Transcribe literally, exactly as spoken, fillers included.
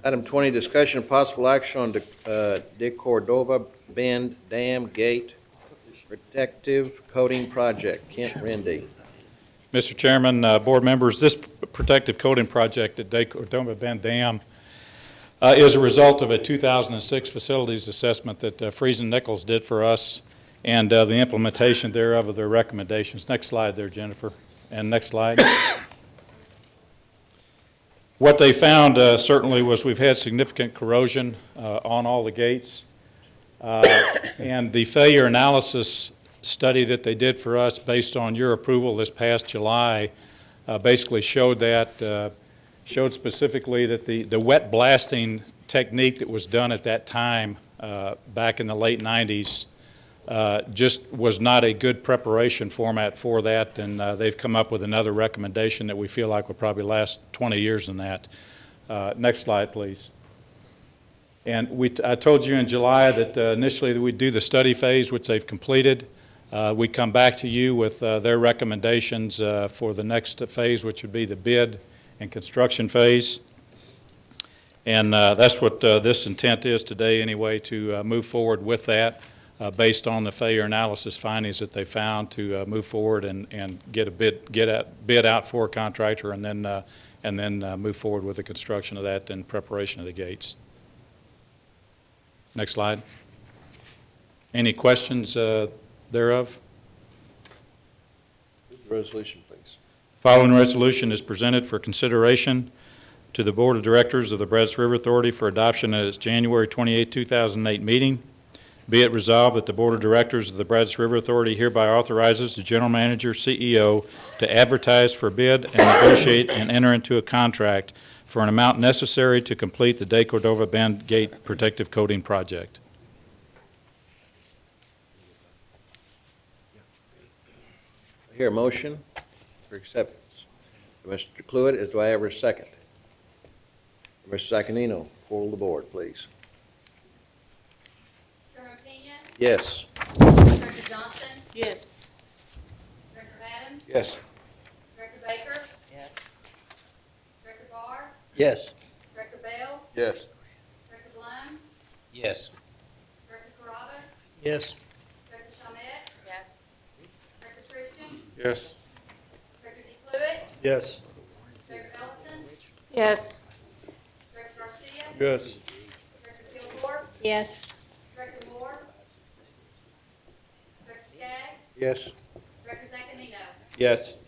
Item twenty, discussion of possible action on the uh, De Cordova Bend Dam Gate Protective Coating Project. Kent Rendy. Mister Chairman, uh, board members, this protective coating project at De Cordova Bend Dam uh, is a result of a two thousand six facilities assessment that uh, Friesen Nichols did for us, and uh, the implementation thereof of their recommendations. Next slide there, Jennifer. And next slide. What they found uh, certainly was we've had significant corrosion uh, on all the gates, uh, and the failure analysis study that they did for us based on your approval this past July uh, basically showed that, uh, showed specifically that the, the wet blasting technique that was done at that time uh, back in the late nineties uh, just was not a good preparation format for that, and uh, they've come up with another recommendation that we feel like will probably last twenty years in that. Uh, next slide, please. And we t I told you in July that uh, initially we'd do the study phase, which they've completed. Uh, we come back to you with uh, their recommendations uh, for the next phase, which would be the bid and construction phase. And uh, that's what uh, this intent is today anyway, to uh, move forward with that uh, based on the failure analysis findings that they found, to uh, move forward and, and get a bid, get a bid out for a contractor, and then, uh, and then uh, move forward with the construction of that and preparation of the gates. Next slide. Any questions uh, thereof? Resolution, please. Following resolution is presented for consideration to the Board of Directors of the Brazos River Authority for adoption at its January twenty-eighth, two thousand eight meeting. Be it resolved that the Board of Directors of the Brazos River Authority hereby authorizes the General Manager, C E O, to advertise for bid and negotiate and enter into a contract for an amount necessary to complete the De Cordova Bend Gate Protective Coating Project. I hear a motion for acceptance. Mister Cluett, do I have a second? Mister Sacanino, poll the board, please. Chairman Pena? Yes. Director Johnson? Yes. Director Adams? Yes. Director Baker? Yes. Director Barr? Yes. Director Bell? Yes. Director Blum? Yes. Director Carrabba? Yes. Director Chaumette? Yes. Director Christian? Yes. Director DeCluitt? Yes. Director Ellison? Yes. Director Garcia? Yes. Director Kilgore? Yes. Director Moore? Director Skaggs? Yes. Director Zaccanino? Yes.